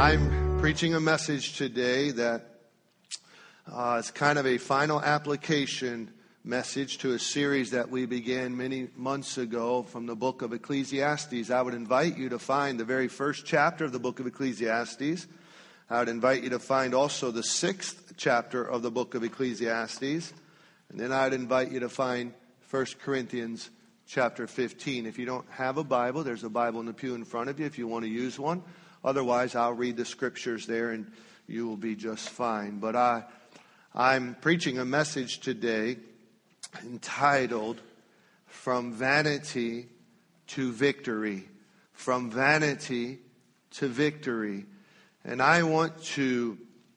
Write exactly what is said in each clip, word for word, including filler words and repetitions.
I'm preaching a message today that uh, is kind of a final application message to a series that we began many months ago from the book of Ecclesiastes. I would invite you to find the very first chapter of the book of Ecclesiastes. I would invite you to find also the sixth chapter of the book of Ecclesiastes. And then I would invite you to find First Corinthians chapter fifteen. If you don't have a Bible, there's a Bible in the pew in front of you if you want to use one. Otherwise, I'll read the scriptures there and you will be just fine. But I, I'm preaching a message today entitled, From Vanity to Victory. From Vanity to Victory. And I want to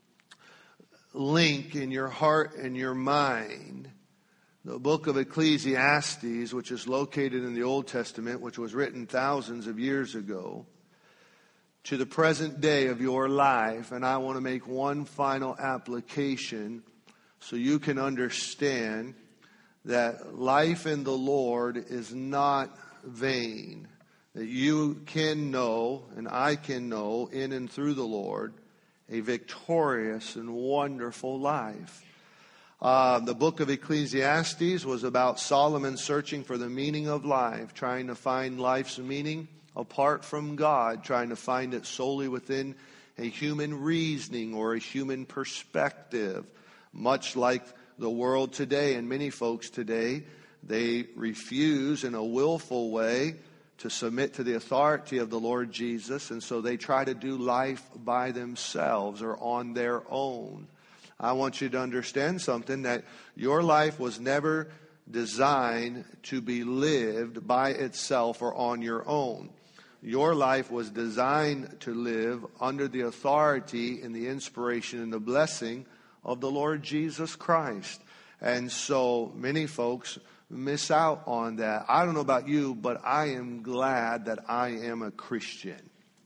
link in your heart and your mind the book of Ecclesiastes, which is located in the Old Testament, which was written thousands of years ago, to the present day of your life. And I want to make one final application so you can understand that life in the Lord is not vain. That you can know, and I can know, in and through the Lord, a victorious and wonderful life. Uh, the book of Ecclesiastes was about Solomon searching for the meaning of life, trying to find life's meaning apart from God, trying to find it solely within a human reasoning or a human perspective. Much like the world today and many folks today, they refuse in a willful way to submit to the authority of the Lord Jesus, and so they try to do life by themselves or on their own. I want you to understand something, that your life was never designed to be lived by itself or on your own. Your life was designed to live under the authority and the inspiration and the blessing of the Lord Jesus Christ. And so many folks miss out on that. I don't know about you, but I am glad that I am a Christian.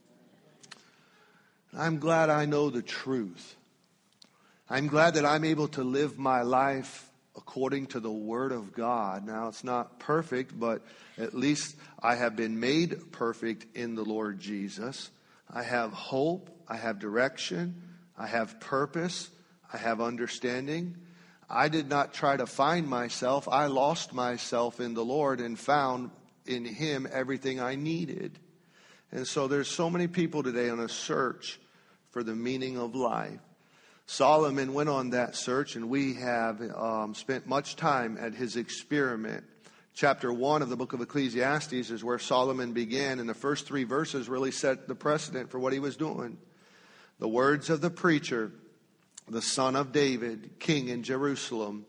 I'm glad I know the truth. I'm glad that I'm able to live my life according to the Word of God. Now, it's not perfect, but at least I have been made perfect in the Lord Jesus. I have hope. I have direction. I have purpose. I have understanding. I did not try to find myself. I lost myself in the Lord and found in Him everything I needed. And so there's so many people today on a search for the meaning of life. Solomon went on that search, and we have um, spent much time at his experiment. Chapter one of the book of Ecclesiastes is where Solomon began, and the first three verses really set the precedent for what he was doing. The words of the preacher, the son of David, king in Jerusalem.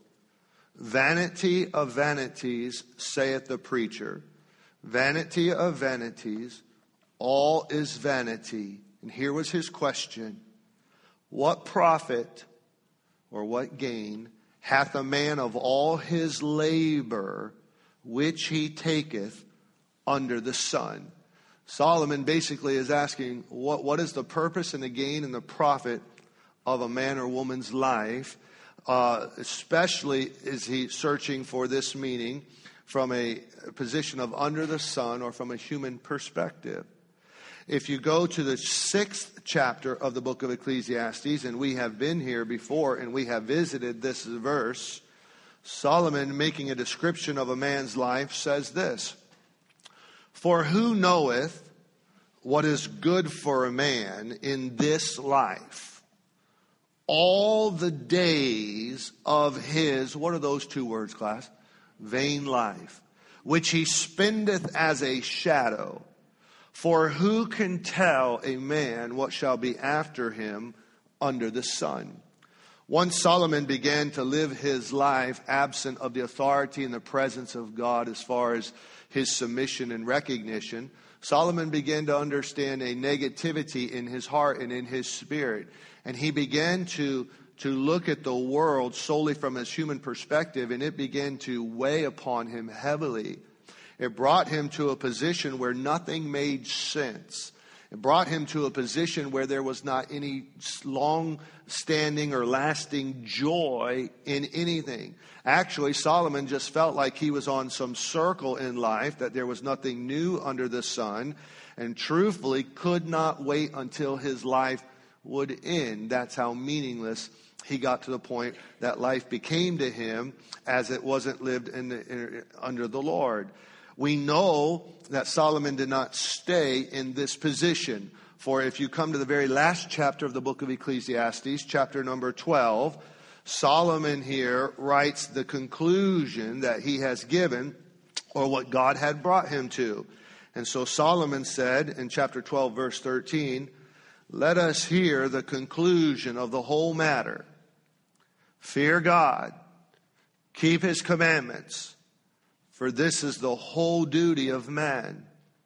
Vanity of vanities, saith the preacher. Vanity of vanities, all is vanity. And here was his question. What profit or what gain hath a man of all his labor which he taketh under the sun? Solomon basically is asking, what, what is the purpose and the gain and the profit of a man or woman's life? Uh, especially is he searching for this meaning from a position of under the sun or from a human perspective. If you go to the sixth chapter of the book of Ecclesiastes, and we have been here before and we have visited this verse, Solomon, making a description of a man's life, says this: For who knoweth what is good for a man in this life? All the days of his, what are those two words, class? Vain life, which he spendeth as a shadow. For who can tell a man what shall be after him under the sun? Once Solomon began to live his life absent of the authority and the presence of God as far as his submission and recognition, Solomon began to understand a negativity in his heart and in his spirit. And he began to, to look at the world solely from his human perspective, and it began to weigh upon him heavily. It brought him to a position where nothing made sense. It brought him to a position where there was not any long-standing or lasting joy in anything. Actually, Solomon just felt like he was on some circle in life, that there was nothing new under the sun, and truthfully could not wait until his life would end. That's how meaningless he got to the point that life became to him, as it wasn't lived in the, in, under the Lord. We know that Solomon did not stay in this position. For if you come to the very last chapter of the book of Ecclesiastes, chapter number twelve, Solomon here writes the conclusion that he has given, or what God had brought him to. And so Solomon said in chapter twelve, verse thirteen, "Let us hear the conclusion of the whole matter. Fear God, keep his commandments, for this is the whole duty of man.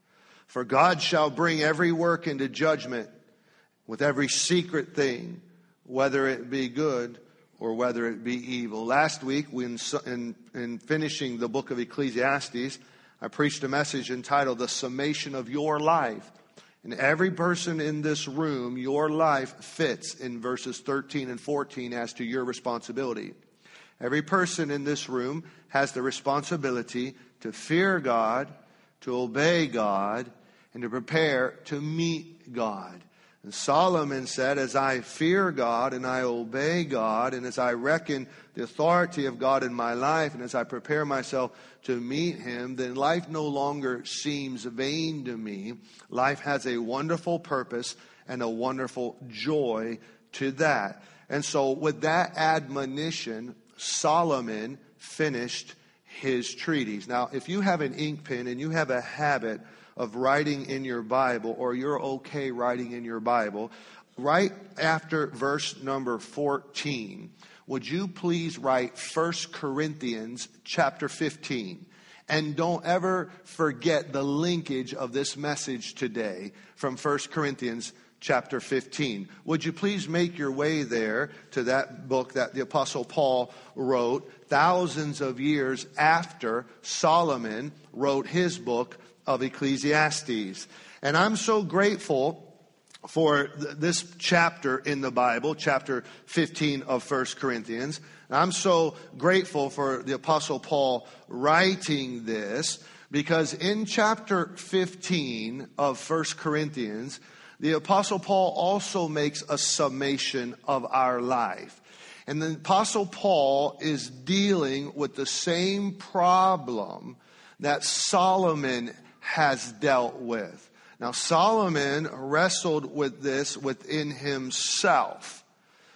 For God shall bring every work into judgment with every secret thing, whether it be good or whether it be evil." Last week, when in, in finishing the book of Ecclesiastes, I preached a message entitled "The Summation of Your Life." And every person in this room, your life fits in verses thirteen and fourteen as to your responsibility. Every person in this room has the responsibility to fear God, to obey God, and to prepare to meet God. And Solomon said, as I fear God and I obey God, and as I reckon the authority of God in my life, and as I prepare myself to meet him, then life no longer seems vain to me. Life has a wonderful purpose and a wonderful joy to that. And so with that admonition, Solomon finished his treatise. Now, if you have an ink pen and you have a habit of writing in your Bible, or you're okay writing in your Bible, right after verse number fourteen, would you please write First Corinthians chapter fifteen? And don't ever forget the linkage of this message today from First Corinthians chapter fifteen. Would you please make your way there to that book that the Apostle Paul wrote thousands of years after Solomon wrote his book of Ecclesiastes. And I'm so grateful for th- this chapter in the Bible, chapter fifteen of First Corinthians. And I'm so grateful for the Apostle Paul writing this, because in chapter fifteen of First Corinthians, the Apostle Paul also makes a summation of our life. And the Apostle Paul is dealing with the same problem that Solomon has dealt with. Now, Solomon wrestled with this within himself.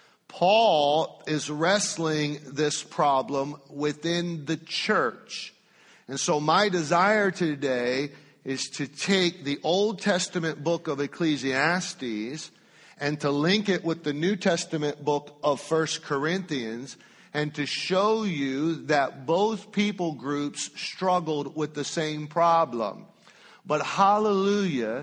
Paul is wrestling this problem within the church. And so my desire today is to take the Old Testament book of Ecclesiastes and to link it with the New Testament book of First Corinthians, and to show you that both people groups struggled with the same problem. But hallelujah,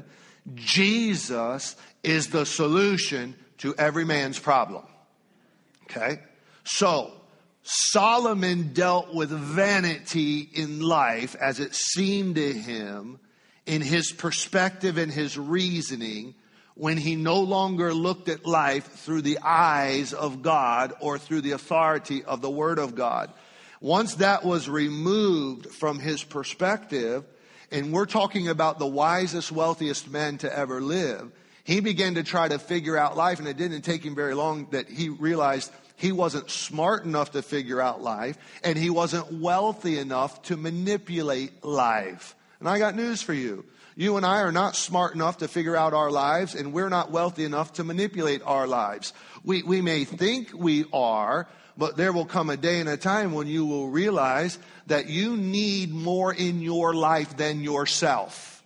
Jesus is the solution to every man's problem. Okay? So, Solomon dealt with vanity in life as it seemed to him, in his perspective and his reasoning, when he no longer looked at life through the eyes of God or through the authority of the Word of God. Once that was removed from his perspective, and we're talking about the wisest, wealthiest man to ever live, he began to try to figure out life, and it didn't take him very long that he realized he wasn't smart enough to figure out life, and he wasn't wealthy enough to manipulate life. And I got news for you. You and I are not smart enough to figure out our lives, and we're not wealthy enough to manipulate our lives. We, we may think we are, but there will come a day and a time when you will realize that you need more in your life than yourself.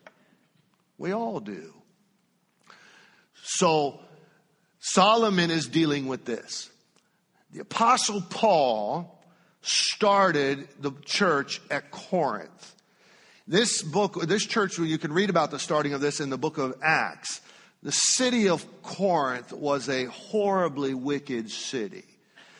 We all do. So Solomon is dealing with this. The Apostle Paul started the church at Corinth. This book, this church, you can read about the starting of this in the book of Acts. The city of Corinth was a horribly wicked city.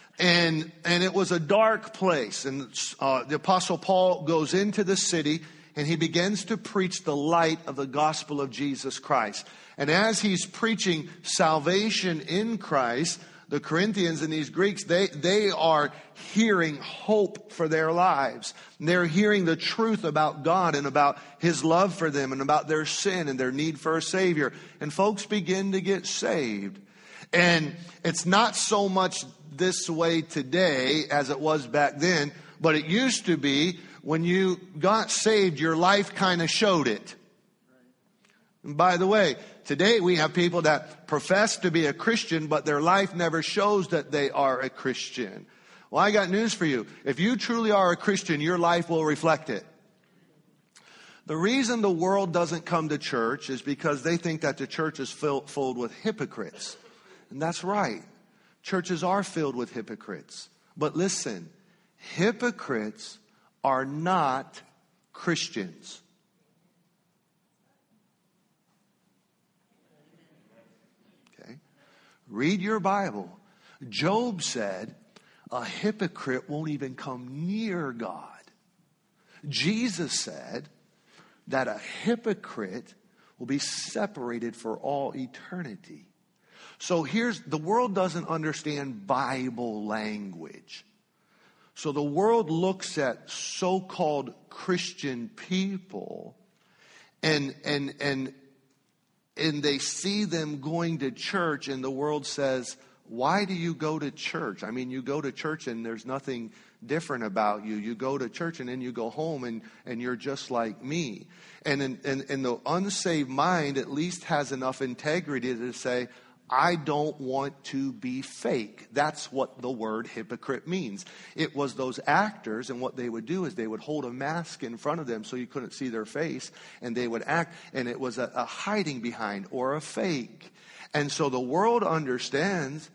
And, and it was a dark place. And uh, the Apostle Paul goes into the city. and he begins to preach the light of the gospel of Jesus Christ. And as he's preaching salvation in Christ, the Corinthians and these Greeks, they, they are hearing hope for their lives. They're hearing the truth about God and about his love for them and about their sin and their need for a Savior. And folks begin to get saved. And it's not so much this way today as it was back then, but it used to be when you got saved, your life kind of showed it. And by the way, today we have people that profess to be a Christian, but their life never shows that they are a Christian. Well, I got news for you. If you truly are a Christian, your life will reflect it. The reason the world doesn't come to church is because they think that the church is filled, filled with hypocrites. And that's right. Churches are filled with hypocrites. But listen, hypocrites are not Christians. Okay? Read your Bible. Job said, a hypocrite won't even come near God. Jesus said that a hypocrite will be separated for all eternity. So here's, the world doesn't understand Bible language. So the world looks at so-called Christian people and, and, and, and they see them going to church, and the world says, why do you go to church? I mean, you go to church and there's nothing different about you. You go to church and then you go home and, and you're just like me. And, in, and, and the unsaved mind at least has enough integrity to say, I don't want to be fake. That's what the word hypocrite means. It was those actors, and what they would do is they would hold a mask in front of them so you couldn't see their face, and they would act, and it was a, a hiding behind or a fake. And so the world understands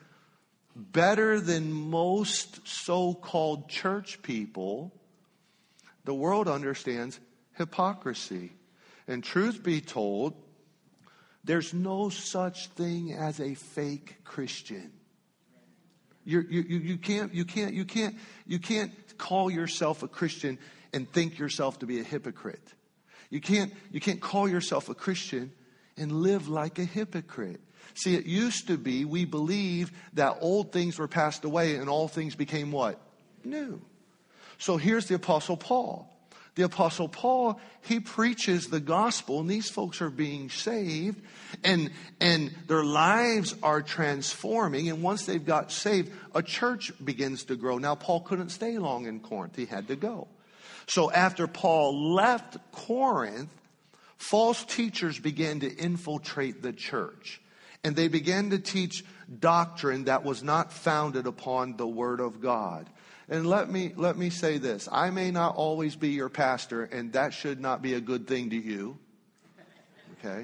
better than most so-called church people. The world understands hypocrisy. And truth be told, there's no such thing as a fake Christian. You're, you you you can't you can't you can't you can't call yourself a Christian and think yourself to be a hypocrite. You can't you can't call yourself a Christian and live like a hypocrite. See, it used to be we believed that old things were passed away and all things became what? New. So here's the Apostle Paul. The Apostle Paul, he preaches the gospel, and these folks are being saved, and, and their lives are transforming. And once they've got saved, a church begins to grow. Now, Paul couldn't stay long in Corinth. He had to go. So after Paul left Corinth, false teachers began to infiltrate the church. And they began to teach doctrine that was not founded upon the Word of God. And let me let me say this. I may not always be your pastor, and that should not be a good thing to you. Okay?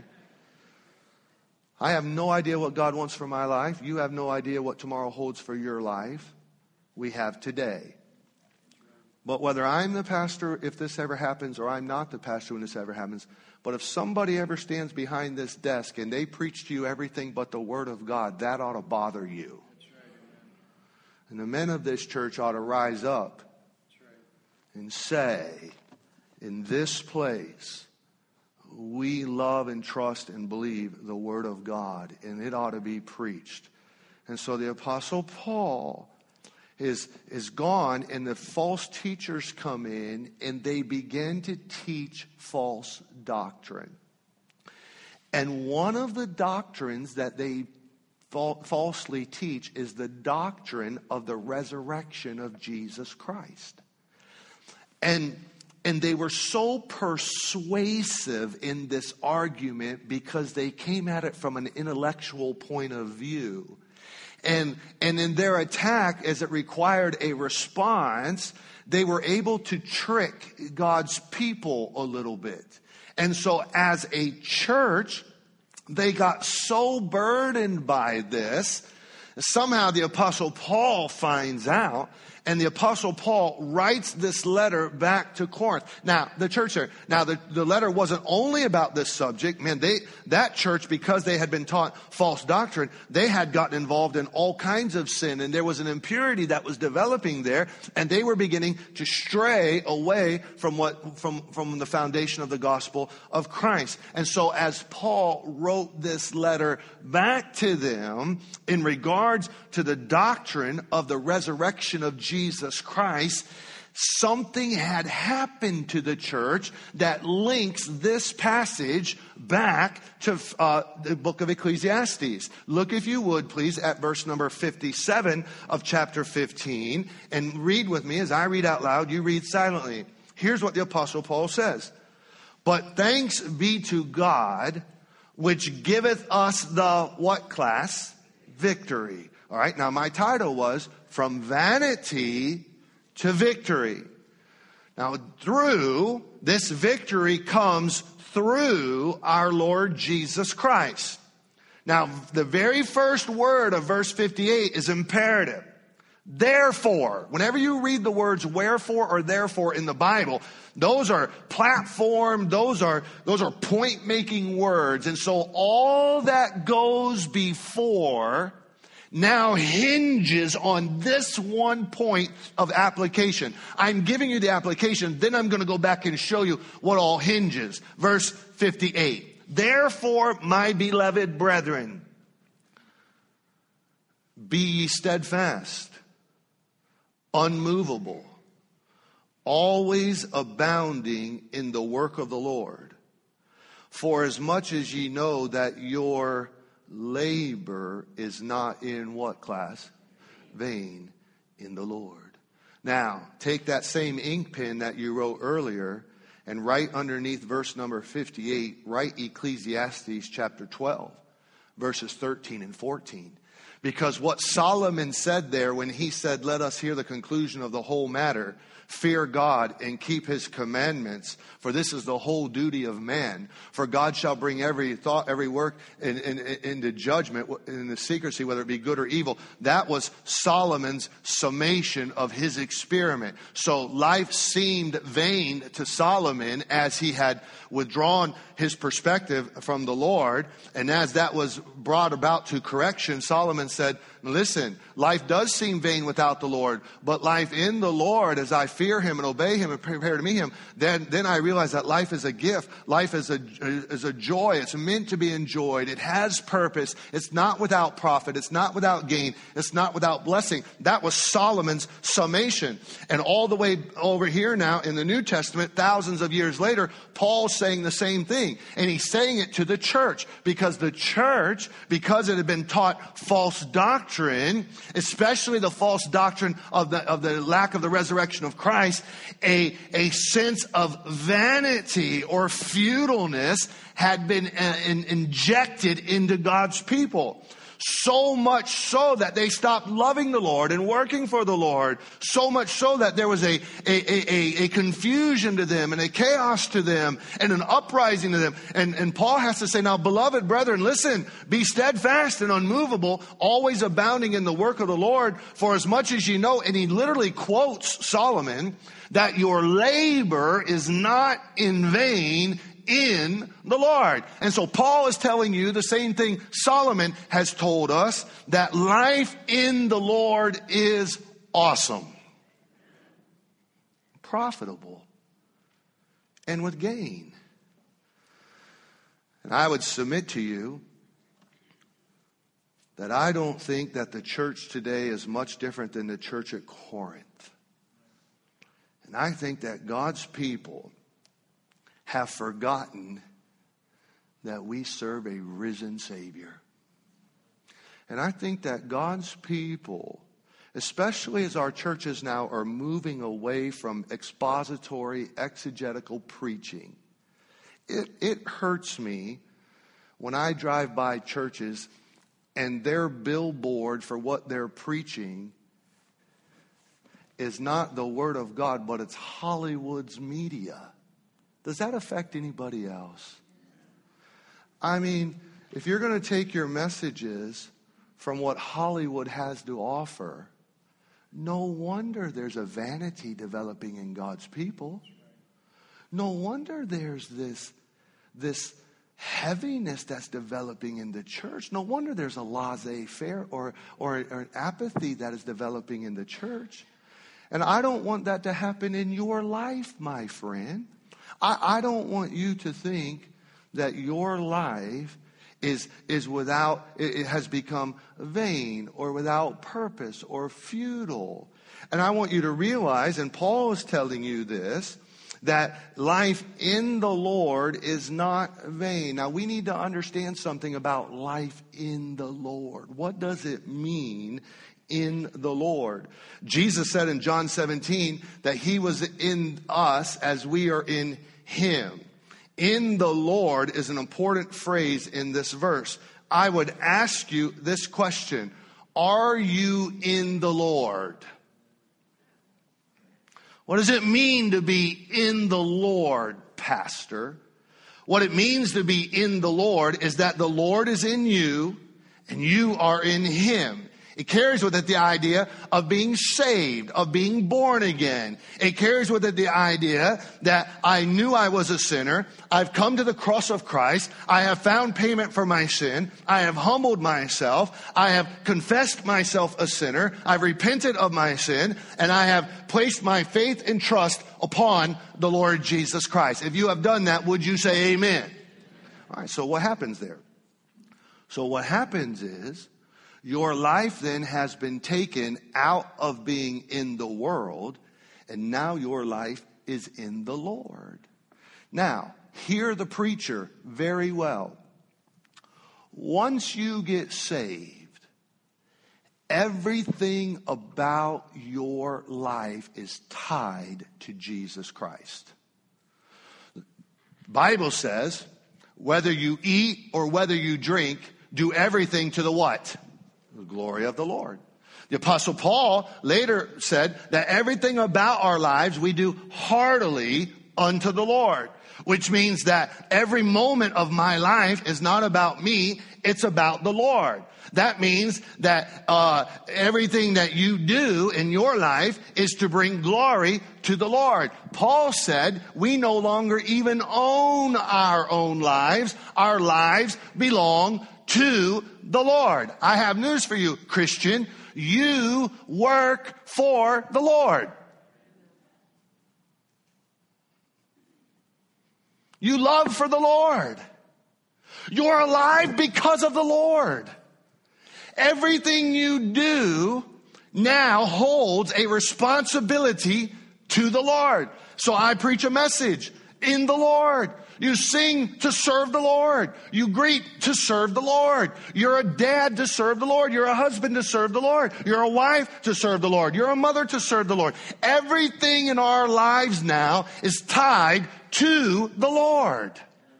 I have no idea what God wants for my life. You have no idea what tomorrow holds for your life. We have today. But whether I'm the pastor, if this ever happens, or I'm not the pastor when this ever happens, but if somebody ever stands behind this desk and they preach to you everything but the Word of God, that ought to bother you. And the men of this church ought to rise up and say, in this place, we love and trust and believe the Word of God, and it ought to be preached. And so the Apostle Paul is, is gone, and the false teachers come in, and they begin to teach false doctrine. And one of the doctrines that they falsely teach is the doctrine of the resurrection of Jesus Christ. And, and they were so persuasive in this argument because they came at it from an intellectual point of view. And, and in their attack, as it required a response, they were able to trick God's people a little bit. And so as a church, they got so burdened by this. Somehow the Apostle Paul finds out, And the Apostle Paul writes this letter back to Corinth. Now, the church there, now the, the letter wasn't only about this subject. Man, they, that church, because they had been taught false doctrine, they had gotten involved in all kinds of sin, and there was an impurity that was developing there, and they were beginning to stray away from what, from, from the foundation of the gospel of Christ. And so as Paul wrote this letter back to them in regards to the doctrine of the resurrection of Jesus Christ, something had happened to the church that links this passage back to uh, the book of Ecclesiastes. Look, if you would, please, at verse number fifty-seven of chapter fifteen, and read with me. As I read out loud, you read silently. Here's what the Apostle Paul says. But thanks be to God, which giveth us the, what class? Victory. All right, now my title was From Vanity to Victory. Now, through, this victory comes through our Lord Jesus Christ. Now, the very first word of verse fifty-eight is imperative. Therefore, whenever you read the words wherefore or therefore in the Bible, those are platform, those are, those are point-making words. And so all that goes before now hinges on this one point of application. I'm giving you the application, then I'm going to go back and show you what all hinges. Verse fifty-eight. Therefore, my beloved brethren, be ye steadfast, unmovable, always abounding in the work of the Lord. For as much as ye know that your labor is not in what class? Vain in the Lord. Now, take that same ink pen that you wrote earlier and write underneath verse number fifty-eight, write Ecclesiastes chapter twelve, verses thirteen and fourteen. Because what Solomon said there when he said, let us hear the conclusion of the whole matter, fear God and keep his commandments, for this is the whole duty of man. For God shall bring every thought, every work in, in, in, into judgment in the secrecy, whether it be good or evil. That was Solomon's summation of his experiment. So life seemed vain to Solomon as he had withdrawn his perspective from the Lord. And as that was brought about to correction, Solomon said, listen, life does seem vain without the Lord, but life in the Lord, as I fear him and obey him and prepare to meet him, then, then I realize that life is a gift. Life is a, is a joy. It's meant to be enjoyed. It has purpose. It's not without profit. It's not without gain. It's not without blessing. That was Solomon's summation. And all the way over here now in the New Testament, thousands of years later, Paul's saying the same thing. And he's saying it to the church because the church, because it had been taught false doctrine, especially the false doctrine of the, of the lack of the resurrection of Christ, a, a sense of vanity or futileness had been uh, in, injected into God's people. So much so that they stopped loving the Lord and working for the Lord. So much so that there was a, a, a, a confusion to them and a chaos to them and an uprising to them. And, and Paul has to say, now, beloved brethren, listen, be steadfast and unmovable, always abounding in the work of the Lord, for as much as you know, and he literally quotes Solomon, that your labor is not in vain in the Lord. And so Paul is telling you the same thing Solomon has told us, that life in the Lord is awesome, profitable, and with gain. And I would submit to you that I don't think that the church today is much different than the church at Corinth. And I think that God's people have forgotten that we serve a risen Savior. And I think that God's people, especially as our churches now are moving away from expository, exegetical preaching, it, it hurts me when I drive by churches and their billboard for what they're preaching is not the Word of God, but it's Hollywood's media. Does that affect anybody else? I mean, if you're going to take your messages from what Hollywood has to offer, No wonder there's a vanity developing in God's people. No wonder there's this, this heaviness that's developing in the church. No wonder there's a laissez-faire or, or, or an apathy that is developing in the church. And I don't want that to happen in your life, my friend. I, I don't want you to think that your life is, is without, it has become vain or without purpose or futile. And I want you to realize, and Paul is telling you this, that life in the Lord is not vain. Now, we need to understand something about life in the Lord. What does it mean in the Lord? Jesus said in John seventeen that he was in us as we are in him. In the Lord is an important phrase in this verse. I would ask you this question: are you in the Lord? What does it mean to be in the Lord, Pastor? What it means to be in the Lord is that the Lord is in you and you are in him. It carries with it the idea of being saved, of being born again. It carries with it the idea that I knew I was a sinner. I've come to the cross of Christ. I have found payment for my sin. I have humbled myself. I have confessed myself a sinner. I've repented of my sin. And I have placed my faith and trust upon the Lord Jesus Christ. If you have done that, would you say amen? All right, so what happens there? So what happens is, your life then has been taken out of being in the world, and now your life is in the Lord. Now, hear the preacher very well. Once you get saved, everything about your life is tied to Jesus Christ. The Bible says, whether you eat or whether you drink, do everything to the what? The glory of the Lord. The Apostle Paul later said that everything about our lives we do heartily unto the Lord, which means that every moment of my life is not about me, it's about the Lord. That means that uh, everything that you do in your life is to bring glory to the Lord. Paul said we no longer even own our own lives. Our lives belong to the Lord. I have news for you, Christian. You work for the Lord. You love for the Lord. You're alive because of the Lord. Everything you do now holds a responsibility to the Lord. So I preach a message in the Lord. You sing to serve the Lord. You greet to serve the Lord. You're a dad to serve the Lord. You're a husband to serve the Lord. You're a wife to serve the Lord. You're a mother to serve the Lord. Everything in our lives now is tied to the Lord.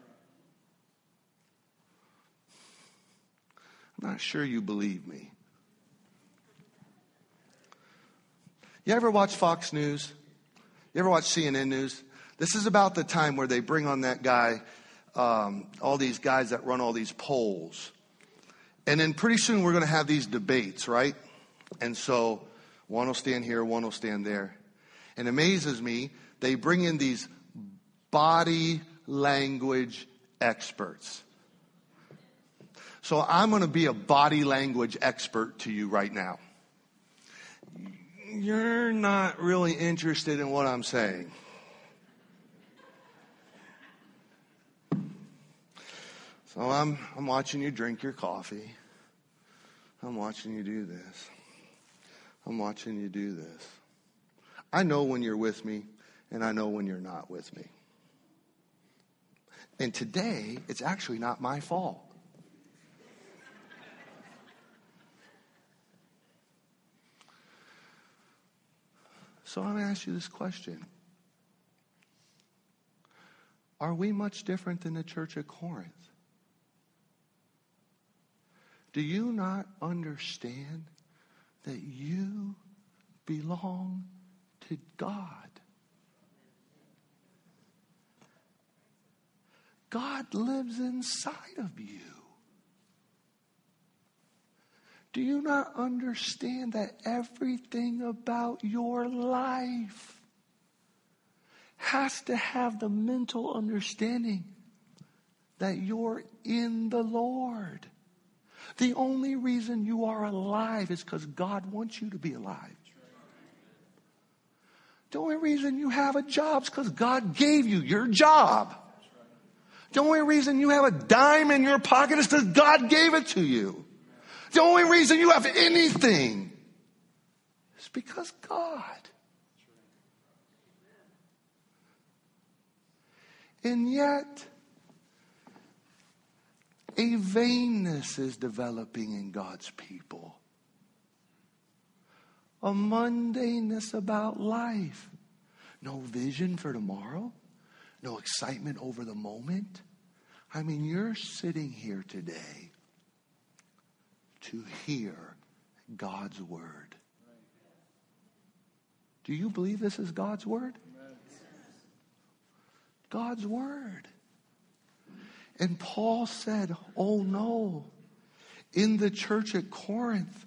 I'm not sure you believe me. You ever watch Fox News? You ever watch C N N News? This is about the time where they bring on that guy, um, all these guys that run all these polls. And then pretty soon we're going to have these debates, right? And so one will stand here, one will stand there. And it amazes me, they bring in these body language experts. So I'm going to be a body language expert to you right now. You're not really interested in what I'm saying. So I'm I'm watching you drink your coffee. I'm watching you do this. I'm watching you do this. I know when you're with me, and I know when you're not with me. And today, it's actually not my fault. So I'm going to ask you this question. Are we much different than the church at Corinth? Do you not understand that you belong to God? God lives inside of you. Do you not understand that everything about your life has to have the mental understanding that you're in the Lord? The only reason you are alive is because God wants you to be alive. The only reason you have a job is because God gave you your job. The only reason you have a dime in your pocket is because God gave it to you. The only reason you have anything is because God. And yet, a vainness is developing in God's people. A mundaneness about life. No vision for tomorrow. No excitement over the moment. I mean, you're sitting here today to hear God's word. Do you believe this is God's word? God's word. And Paul said, oh no, in the church at Corinth,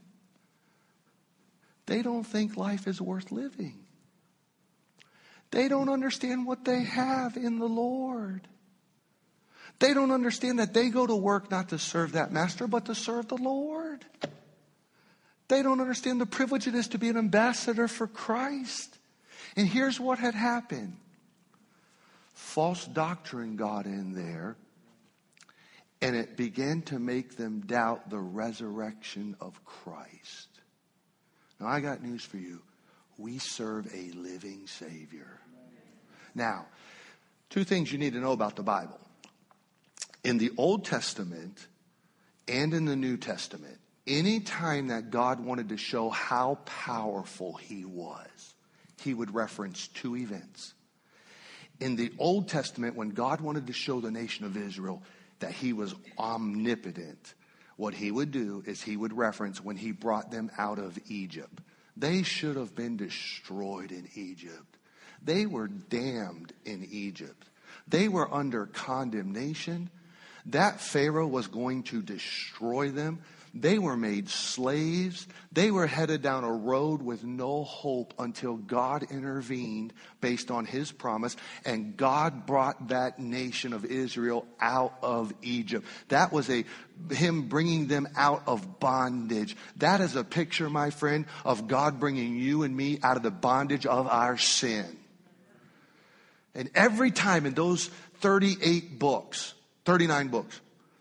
they don't think life is worth living. They don't understand what they have in the Lord. They don't understand that they go to work not to serve that master, but to serve the Lord. They don't understand the privilege it is to be an ambassador for Christ. And here's what had happened. False doctrine got in there, and it began to make them doubt the resurrection of Christ. Now, I got news for you. We serve a living Savior. Now, two things you need to know about the Bible. In the Old Testament and in the New Testament, any time that God wanted to show how powerful he was, he would reference two events. In the Old Testament, when God wanted to show the nation of Israel that he was omnipotent, what he would do is he would reference when he brought them out of Egypt. They should have been destroyed in Egypt. They were damned in Egypt. They were under condemnation. That Pharaoh was going to destroy them. They were made slaves. They were headed down a road with no hope until God intervened based on his promise. And God brought that nation of Israel out of Egypt. That was a him bringing them out of bondage. That is a picture, my friend, of God bringing you and me out of the bondage of our sin. And every time in those thirty-eight books, thirty-nine books,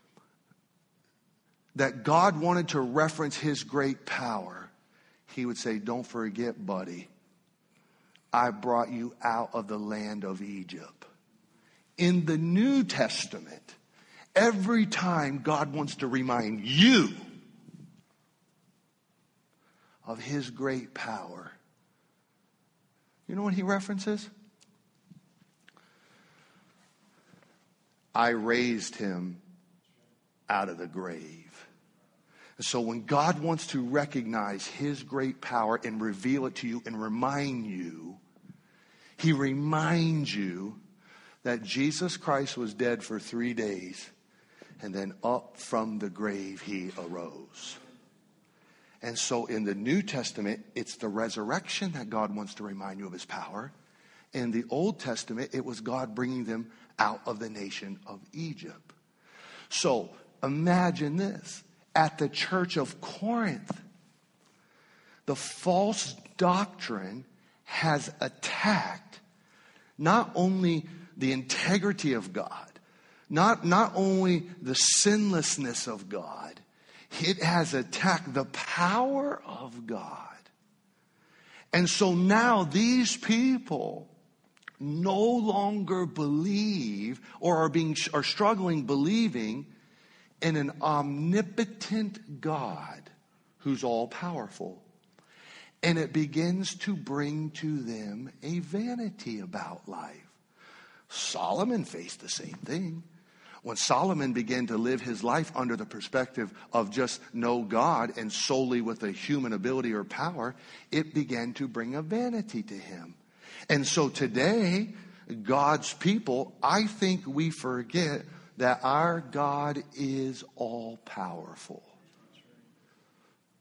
that God wanted to reference his great power, he would say, don't forget, buddy, I brought you out of the land of Egypt. In the New Testament, every time God wants to remind you of his great power, you know what he references? I raised him out of the grave. So when God wants to recognize his great power and reveal it to you and remind you, he reminds you that Jesus Christ was dead for three days and then up from the grave he arose. And so in the New Testament, it's the resurrection that God wants to remind you of his power. In the Old Testament, it was God bringing them out of the nation of Egypt. So imagine this. At the church of Corinth, the false doctrine has attacked not only the integrity of God, not, not only the sinlessness of God, it has attacked the power of God. And so now these people no longer believe or are being are struggling believing in an omnipotent God who's all powerful. And it begins to bring to them a vanity about life. Solomon faced the same thing. When Solomon began to live his life under the perspective of just no God and solely with a human ability or power, it began to bring a vanity to him. And so today, God's people, I think we forget that our God is all powerful.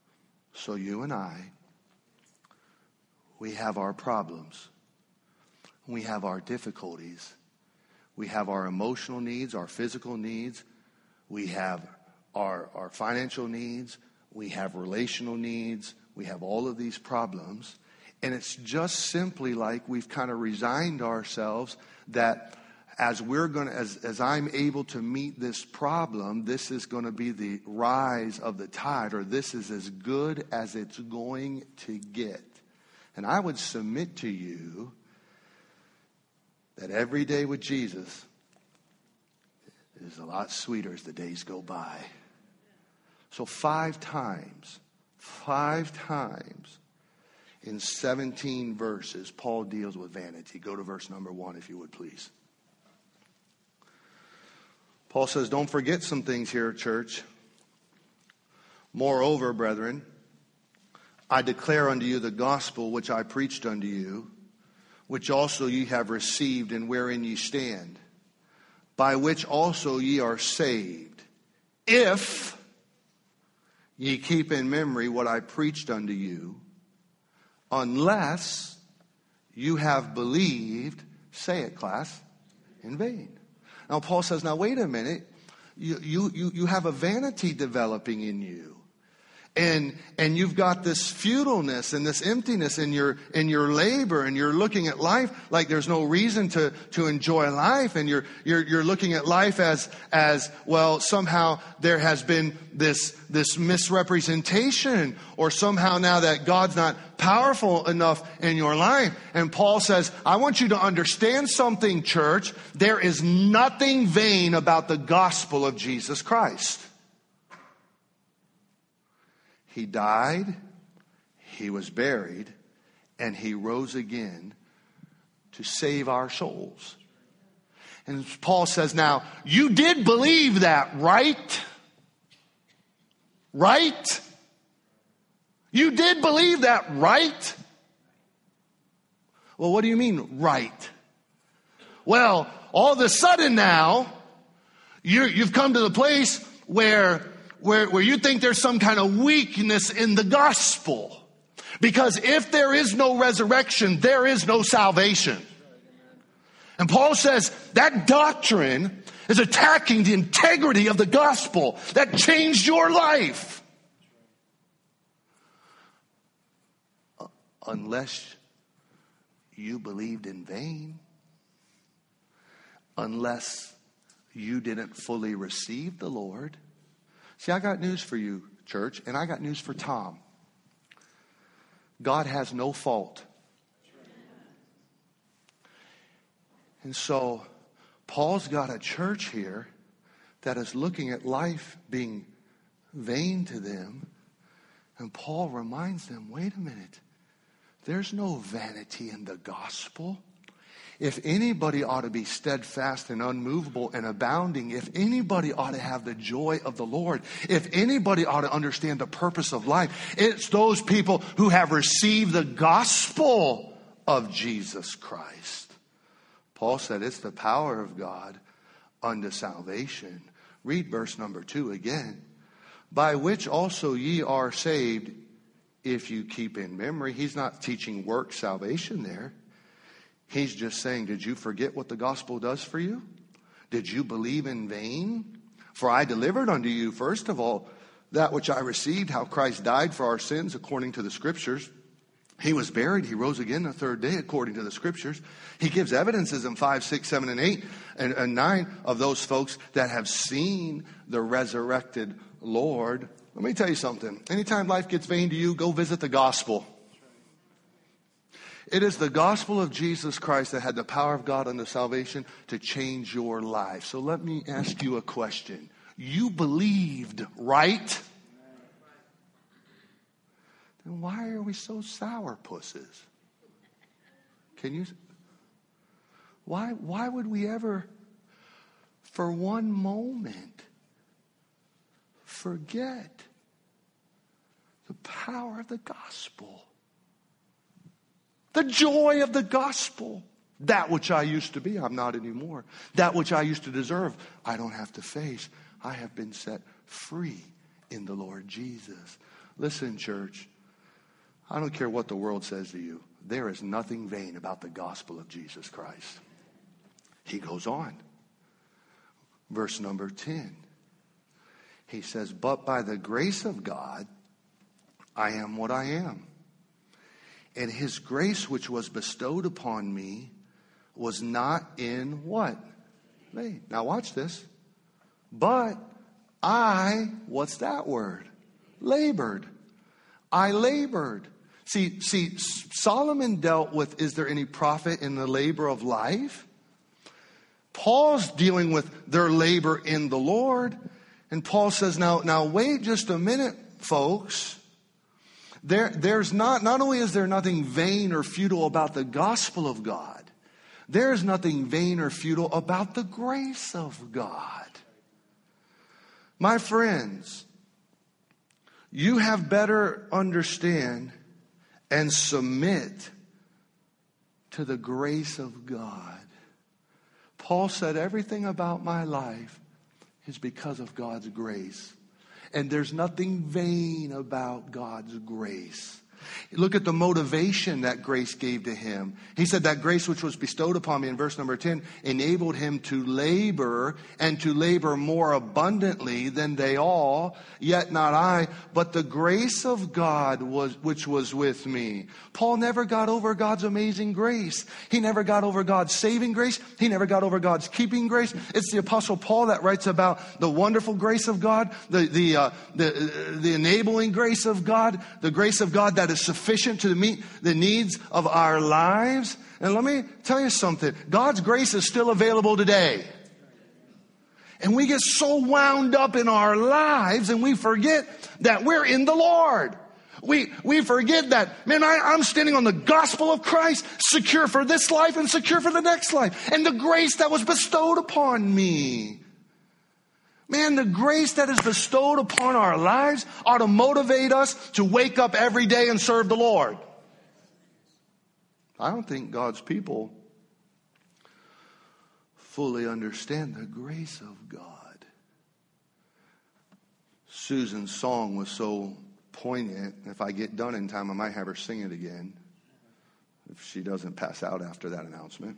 So you and I, we have our problems. We have our difficulties. We have our emotional needs, our physical needs. We have our, our financial needs. We have relational needs. We have all of these problems. And it's just simply like we've kind of resigned ourselves that as we're going to, as, as I'm able to meet this problem, this is going to be the rise of the tide, or this is as good as it's going to get. And I would submit to you that every day with Jesus is a lot sweeter as the days go by. So five times, five times in seventeen verses, Paul deals with vanity. Go to verse number one, if you would, please. Paul says, don't forget some things here, church. Moreover, brethren, I declare unto you the gospel which I preached unto you, which also ye have received, and wherein ye stand, by which also ye are saved, if ye keep in memory what I preached unto you, unless you have believed, say it, class, in vain. Now, Paul says, now, wait a minute. You, you, you, you have a vanity developing in you. And, and you've got this futileness and this emptiness in your, in your labor, and you're looking at life like there's no reason to, to enjoy life. And you're, you're, you're looking at life as, as, well, somehow there has been this, this misrepresentation, or somehow now that God's not powerful enough in your life. And Paul says, I want you to understand something, church. There is nothing vain about the gospel of Jesus Christ. He died, he was buried, and he rose again to save our souls. And Paul says, now, you did believe that, right? Right? You did believe that, right? Well, what do you mean, right? Well, all of a sudden now, you're, you've come to the place where Where, where you think there's some kind of weakness in the gospel. Because if there is no resurrection, there is no salvation. And Paul says that doctrine is attacking the integrity of the gospel that changed your life. Unless you believed in vain. Unless you didn't fully receive the Lord. See, I got news for you, church, and I got news for Tom. God has no fault. And so, Paul's got a church here that is looking at life being vain to them. And Paul reminds them, wait a minute, there's no vanity in the gospel. If anybody ought to be steadfast and unmovable and abounding, if anybody ought to have the joy of the Lord, if anybody ought to understand the purpose of life, it's those people who have received the gospel of Jesus Christ. Paul said it's the power of God unto salvation. Read verse number two again. By which also ye are saved, if you keep in memory. He's not teaching work salvation there. He's just saying, did you forget what the gospel does for you? Did you believe in vain? For I delivered unto you, first of all, that which I received, how Christ died for our sins according to the scriptures. He was buried. He rose again the third day according to the scriptures. He gives evidences in five, six, seven, and eight, and, and nine of those folks that have seen the resurrected Lord. Let me tell you something. Anytime life gets vain to you, go visit the gospel. It is the gospel of Jesus Christ that had the power of God unto salvation to change your life. So let me ask you a question. You believed, right? Then why are we so sourpusses? Can you? Why, why would we ever, for one moment, forget the power of the gospel? The joy of the gospel. That which I used to be, I'm not anymore. That which I used to deserve, I don't have to face. I have been set free in the Lord Jesus. Listen, church, I don't care what the world says to you. There is nothing vain about the gospel of Jesus Christ. He goes on. Verse number ten. He says, but by the grace of God, I am what I am. And his grace which was bestowed upon me was not in what? Vain. Now watch this. But I, what's that word? Labored. I labored. See, see, Solomon dealt with, is there any profit in the labor of life? Paul's dealing with their labor in the Lord. And Paul says, now, now wait just a minute, folks. There, there's not, not only is there nothing vain or futile about the gospel of God, there's nothing vain or futile about the grace of God. My friends, you have better understand and submit to the grace of God. Paul said, everything about my life is because of God's grace. And there's nothing vain about God's grace. Look at the motivation that grace gave to him. He said that grace which was bestowed upon me in verse number ten enabled him to labor and to labor more abundantly than they all, yet not I, but the grace of God was which was with me. Paul never got over God's amazing grace. He never got over God's saving grace. He never got over God's keeping grace. It's the Apostle Paul that writes about the wonderful grace of God, the the uh, the, the enabling grace of God, the grace of God that is sufficient to meet the needs of our lives. And let me tell you something. God's grace is still available today. And we get so wound up in our lives and we forget that we're in the Lord. We we forget that, man, I, I'm standing on the gospel of Christ, secure for this life and secure for the next life. And the grace that was bestowed upon me. Man, the grace that is bestowed upon our lives ought to motivate us to wake up every day and serve the Lord. I don't think God's people fully understand the grace of God. Susan's song was so poignant. If I get done in time, I might have her sing it again, if she doesn't pass out after that announcement.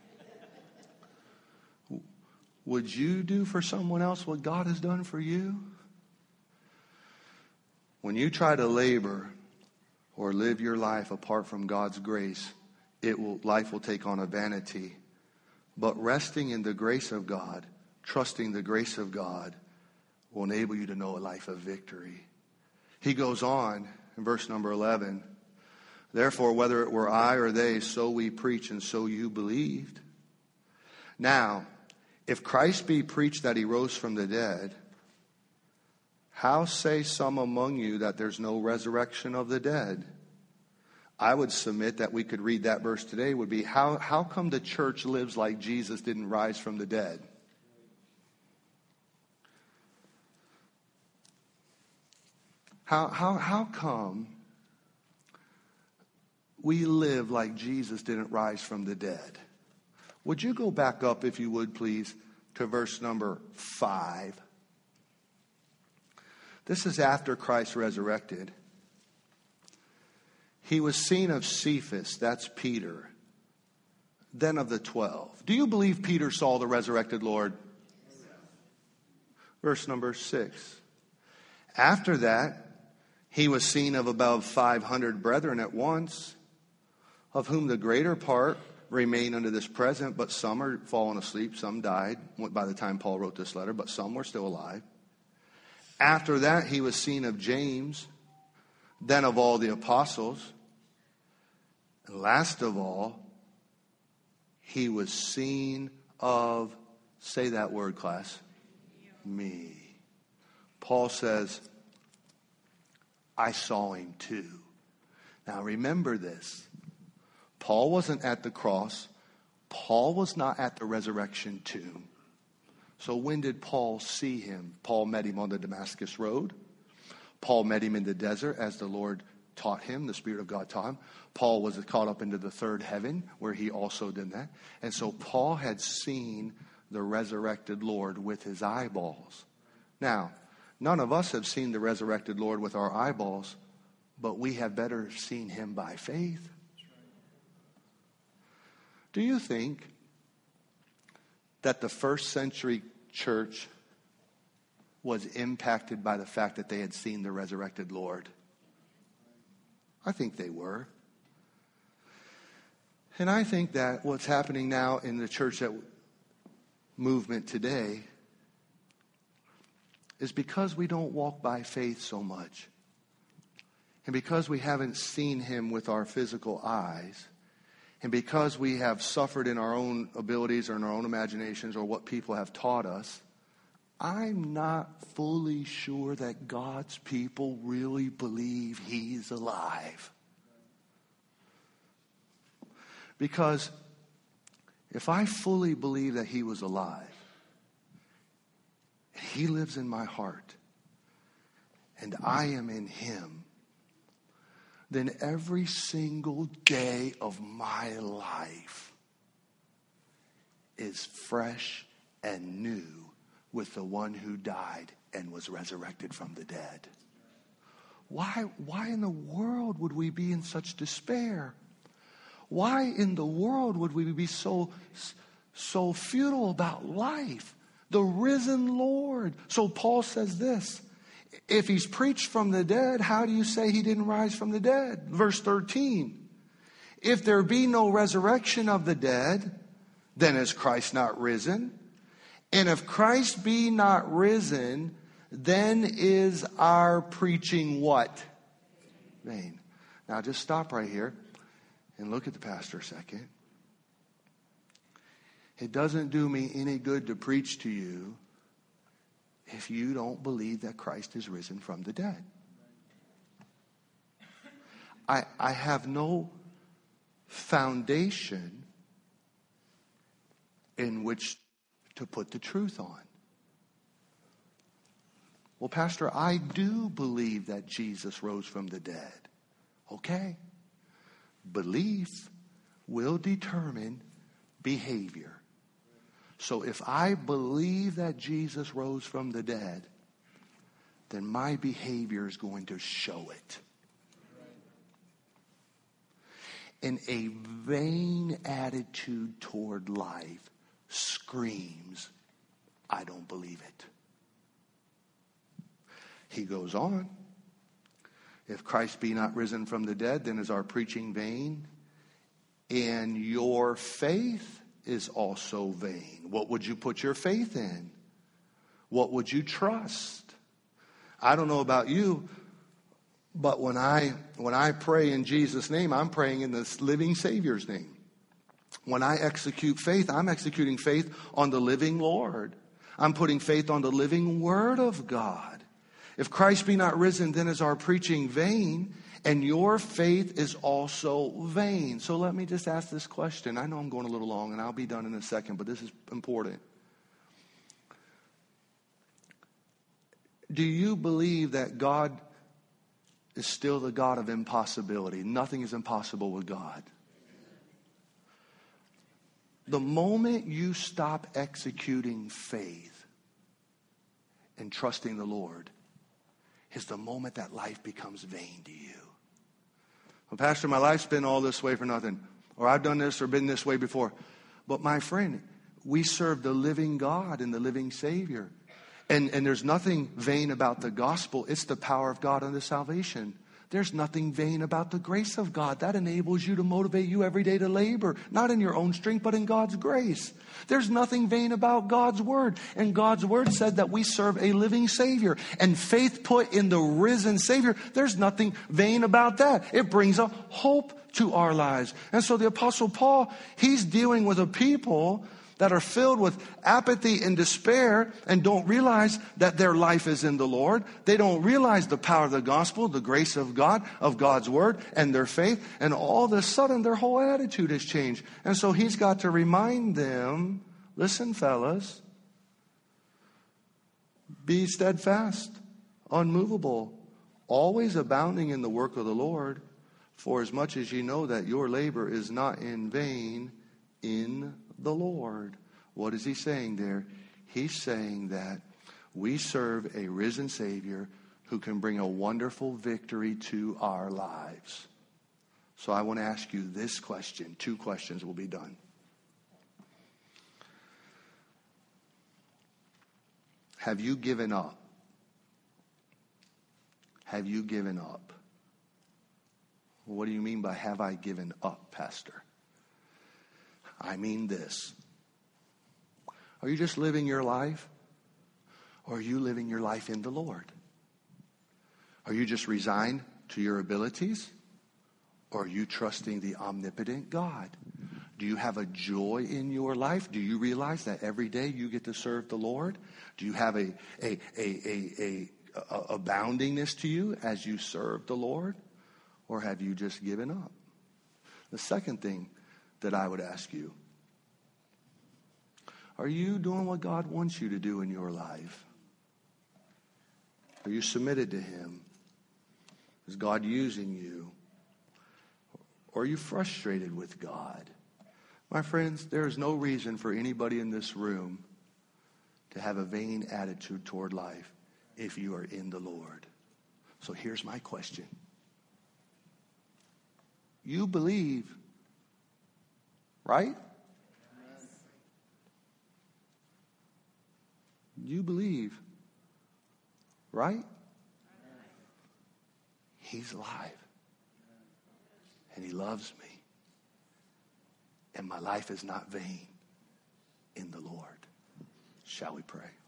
Would you do for someone else what God has done for you? When you try to labor or live your life apart from God's grace, it will, life will take on a vanity. But resting in the grace of God, trusting the grace of God, will enable you to know a life of victory. He goes on in verse number eleven. Therefore, whether it were I or they, so we preach, and so you believed. Now, if Christ be preached that he rose from the dead, how say some among you that there's no resurrection of the dead? I would submit that we could read that verse today would be, how, how come the church lives like Jesus didn't rise from the dead? How, how, how come we live like Jesus didn't rise from the dead? Would you go back up, if you would, please, to verse number five? This is after Christ resurrected. He was seen of Cephas, that's Peter, then of the twelve. Do you believe Peter saw the resurrected Lord? Verse number six. After that, he was seen of above five hundred brethren at once, of whom the greater part remain unto this present, but some are fallen asleep, some died by the time Paul wrote this letter, but some were still alive. After that, he was seen of James, then of all the apostles, and last of all, he was seen of, say that word, class, me. Paul says, I saw him too. Now remember this. Paul wasn't at the cross. Paul was not at the resurrection tomb. So when did Paul see him? Paul met him on the Damascus Road. Paul met him in the desert as the Lord taught him, the Spirit of God taught him. Paul was caught up into the third heaven where he also did that. And so Paul had seen the resurrected Lord with his eyeballs. Now, None of us have seen the resurrected Lord with our eyeballs, but we have better seen him by faith. Do you think that the first century church was impacted by the fact that they had seen the resurrected Lord? I think they were. And I think that what's happening now in the church that movement today is because we don't walk by faith so much. And because we haven't seen him with our physical eyes, and because we have suffered in our own abilities or in our own imaginations or what people have taught us, I'm not fully sure that God's people really believe he's alive. Because if I fully believe that he was alive, he lives in my heart, and I am in him, then every single day of my life is fresh and new with the one who died and was resurrected from the dead. Why, why in the world would we be in such despair? Why in the world would we be so, so futile about life? The risen Lord. So Paul says this. If he's preached from the dead, how do you say he didn't rise from the dead? Verse thirteen. If there be no resurrection of the dead, then is Christ not risen? And if Christ be not risen, then is our preaching what? Vain. Now just stop right here and look at the pastor a second. It doesn't do me any good to preach to you if you don't believe that Christ is risen from the dead. I, I have no foundation in which to put the truth on. Well, Pastor, I do believe that Jesus rose from the dead. Okay. Belief will determine behavior. So if I believe that Jesus rose from the dead, then my behavior is going to show it. And a vain attitude toward life screams, I don't believe it. He goes on. If Christ be not risen from the dead, then is our preaching vain, and your faith is also vain. What would you put your faith in? What would you trust? I don't know about you, but when I when I pray in Jesus' name, I'm praying in the living Savior's name. When I execute faith, I'm executing faith on the living Lord. I'm putting faith on the living Word of God. If Christ be not risen, then is our preaching vain, and your faith is also vain. So let me just ask this question. I know I'm going a little long, and I'll be done in a second, but this is important. Do you believe that God is still the God of impossibility? Nothing is impossible with God. The moment you stop executing faith and trusting the Lord is the moment that life becomes vain to you. Well, Pastor, my life's been all this way for nothing. Or I've done this or been this way before. But my friend, we serve the living God and the living Savior. And, and there's nothing vain about the gospel. It's the power of God unto salvation. There's nothing vain about the grace of God. That enables you to motivate you every day to labor. Not in your own strength, but in God's grace. There's nothing vain about God's word. And God's word said that we serve a living Savior. And faith put in the risen Savior, there's nothing vain about that. It brings a hope to our lives. And so the Apostle Paul, he's dealing with a people that are filled with apathy and despair and don't realize that their life is in the Lord. They don't realize the power of the gospel, the grace of God, of God's word, and their faith. And all of a sudden, their whole attitude has changed. And so he's got to remind them, listen, fellas, be steadfast, unmovable, always abounding in the work of the Lord, for as much as ye know that your labor is not in vain in the Lord. What is he saying there? He's saying that We serve a risen Savior who can bring a wonderful victory to our lives. So I want to ask you this question. Two questions will be done. Have you given up? Have you given up? What do you mean by have I given up, Pastor? I mean this. Are you just living your life? Or are you living your life in the Lord? Are you just resigned to your abilities? Or are you trusting the omnipotent God? Do you have a joy in your life? Do you realize that every day you get to serve the Lord? Do you have a, a, a, a, a, a aboundingness to you as you serve the Lord? Or have you just given up? The second thing that I would ask you, are you doing what God wants you to do in your life? Are you submitted to Him? Is God using you? Or are you frustrated with God? My friends, there is no reason for anybody in this room to have a vain attitude toward life if you are in the Lord. So here's my question. You believe, right? You believe, right? He's alive. And He loves me. And my life is not vain in the Lord. Shall we pray?